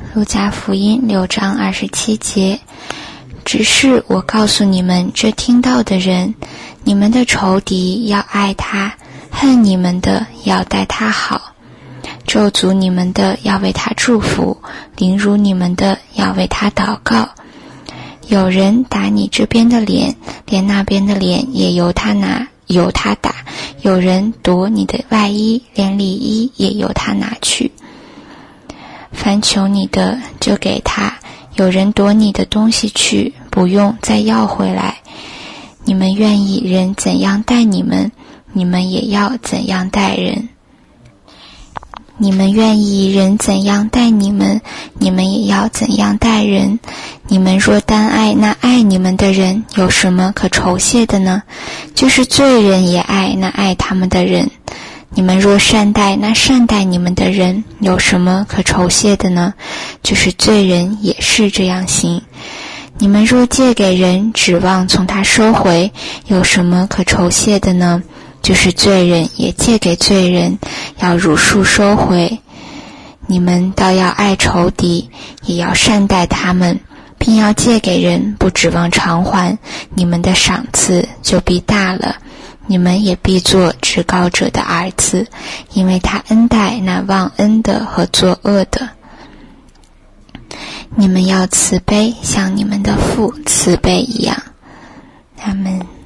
路加福音6章27节，只是我告诉你们这听到的人，你们的仇敌要爱他，恨你们的要待他好，咒诅你们的要为他祝福，凌辱你们的要为他祷告。有人打你这边的脸，连那边的脸也由他打；有人夺你的外衣，连里衣也由他拿去。凡求你的就给他，有人夺你的东西去，不用再要回来。你们愿意人怎样待你们，你们也要怎样待人。你们愿意人怎样待你们，你们也要怎样待人。你们若单爱那爱你们的人，有什么可酬谢的呢？就是罪人也爱那爱他们的人。你们若善待那善待你们的人，有什么可酬谢的呢？就是罪人也是这样行。你们若借给人，指望从他收回，有什么可酬谢的呢？就是罪人也借给罪人，要如数收回。你们倒要爱仇敌，也要善待他们，并要借给人，不指望偿还，你们的赏赐就必大了。你们也必做至高者的儿子，因为他恩待那忘恩的和作恶的。你们要慈悲，像你们的父慈悲一样。阿们。